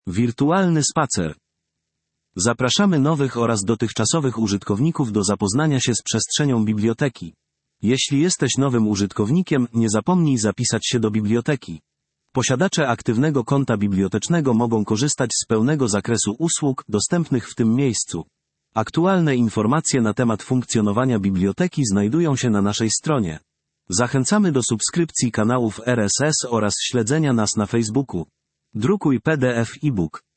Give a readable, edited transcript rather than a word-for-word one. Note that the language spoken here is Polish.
Wirtualny spacer. Zapraszamy nowych oraz dotychczasowych użytkowników do zapoznania się z przestrzenią biblioteki. Jeśli jesteś nowym użytkownikiem, nie zapomnij zapisać się do biblioteki. Posiadacze aktywnego konta bibliotecznego mogą korzystać z pełnego zakresu usług dostępnych w tym miejscu. Aktualne informacje na temat funkcjonowania biblioteki znajdują się na naszej stronie. Zachęcamy do subskrypcji kanałów RSS oraz śledzenia nas na Facebooku. Drukuj PDF e-book.